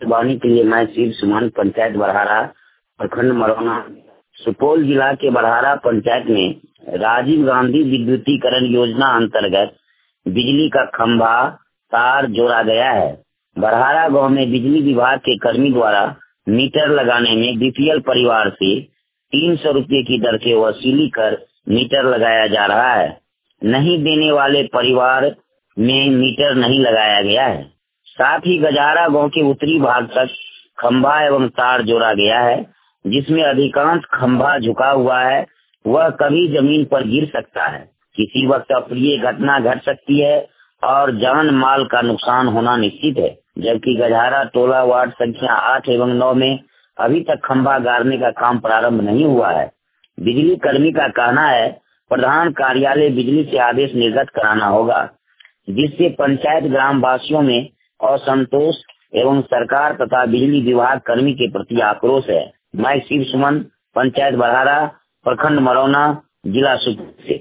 वाणी के लिए मैं शिव सुमन, पंचायत बरहारा, प्रखंड मरौना। सुपौल जिला के बरहारा पंचायत में राजीव गांधी विद्युतीकरण योजना अंतर्गत बिजली का खंभा तार जोड़ा गया है। बरहारा गांव में बिजली विभाग के कर्मी द्वारा मीटर लगाने में बीपीएल परिवार से 300 रुपये की दर से वसूली कर मीटर लगाया जा रहा है। नहीं देने वाले परिवार में मीटर नहीं लगाया गया है। साथ ही गजारा गांव के उत्तरी भाग तक खंभा एवं तार जोड़ा गया है, जिसमें अधिकांश खंभा झुका हुआ है। वह कभी जमीन पर गिर सकता है। किसी वक्त अप्रिय घटना घट सकती है और जान माल का नुकसान होना निश्चित है। जबकि गजारा टोला वार्ड संख्या 8 एवं 9 में अभी तक खंभा गाड़ने का काम प्रारंभ नहीं हुआ है। बिजली कर्मी का कहना है प्रधान कार्यालय बिजली से आदेश निर्गत कराना होगा, जिससे पंचायत ग्राम वासियों में असंतोष एवं सरकार तथा बिजली विभाग कर्मी के प्रति आक्रोश है। मैं शिव सुमन, पंचायत बरहारा, प्रखंड मरौना, जिला सुपौल से।